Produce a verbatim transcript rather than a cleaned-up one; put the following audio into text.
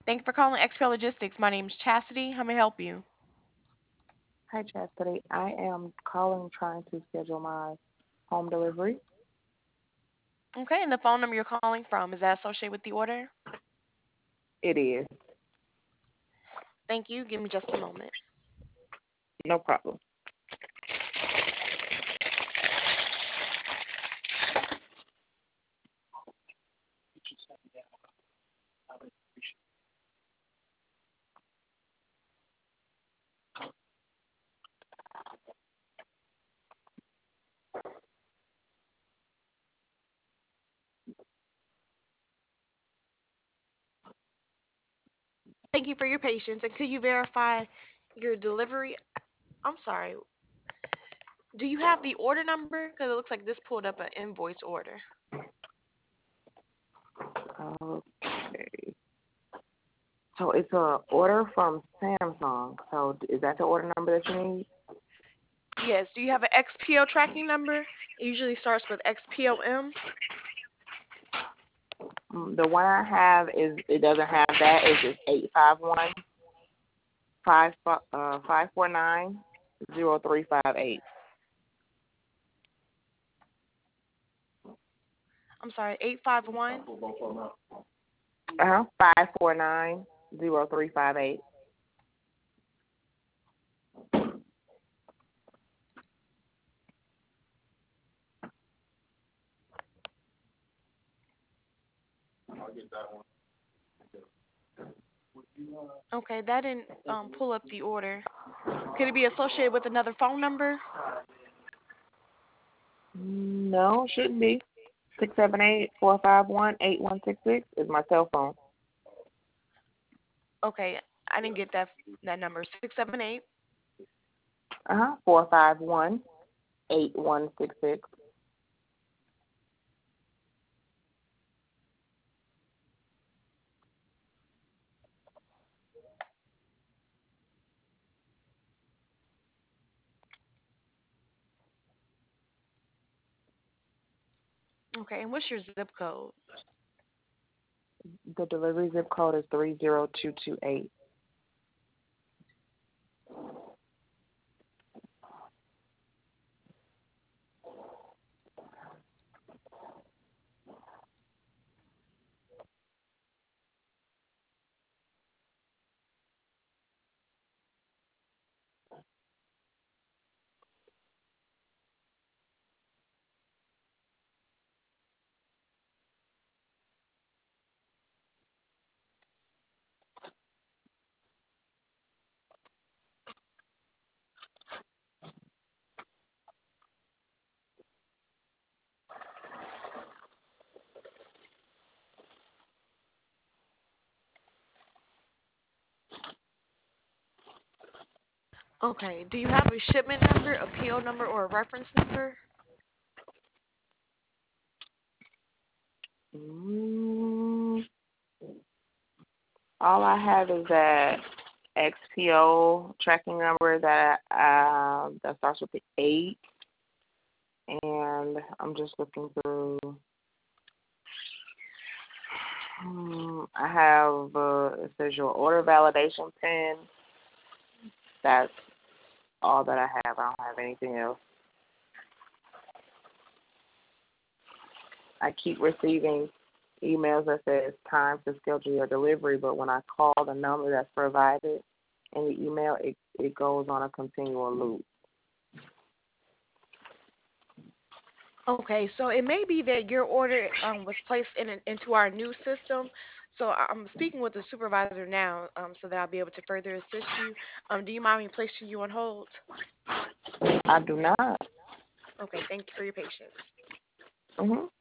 Thank you for calling X P L Logistics. My name is Chastity. How may I help you? Hi, Chastity. I am calling trying to schedule my home delivery. Okay, and the phone number you're calling from, is that associated with the order? It is. Thank you. Give me just a moment. No problem. Thank you for your patience. And could you verify your delivery? I'm sorry. Do you have the order number? Because it looks like this pulled up an invoice order. Okay. So it's a order from Samsung. So is that the order number that you need? Yes. Do you have an X P O tracking number? It usually starts with X P O M. Mm, The one I have is it doesn't have that. It's just eight five one five uh five four nine zero three five eight. I'm sorry, eight five one. Uh huh. Five four nine zero three five eight. Okay, that didn't um, pull up the order. Could it be associated with another phone number? No, shouldn't be. Six seven eight four five one eight one six six is my cell phone. Okay, I didn't get that that number. Six seven eight. Uh huh. Four five one eight one six six. Okay, and what's your zip code? The delivery zip code is three zero two two eight. Okay, do you have a shipment number, a P O number, or a reference number? Mm, all I have is that X P O tracking number that uh, that starts with the eight, and I'm just looking through. Hmm, I have uh, it says your order validation pin. That's all that I have. I don't have anything else. I keep receiving emails that says time to schedule your delivery, but when I call the number that's provided in the email, it, it goes on a continual loop. Okay, so it may be that your order um, was placed in an, into our new system. So I- I'm speaking with the supervisor now, um, so that I'll be able to further assist you. Um, do you mind me placing you on hold? I do not. Okay, thank you for your patience. Mm-hmm.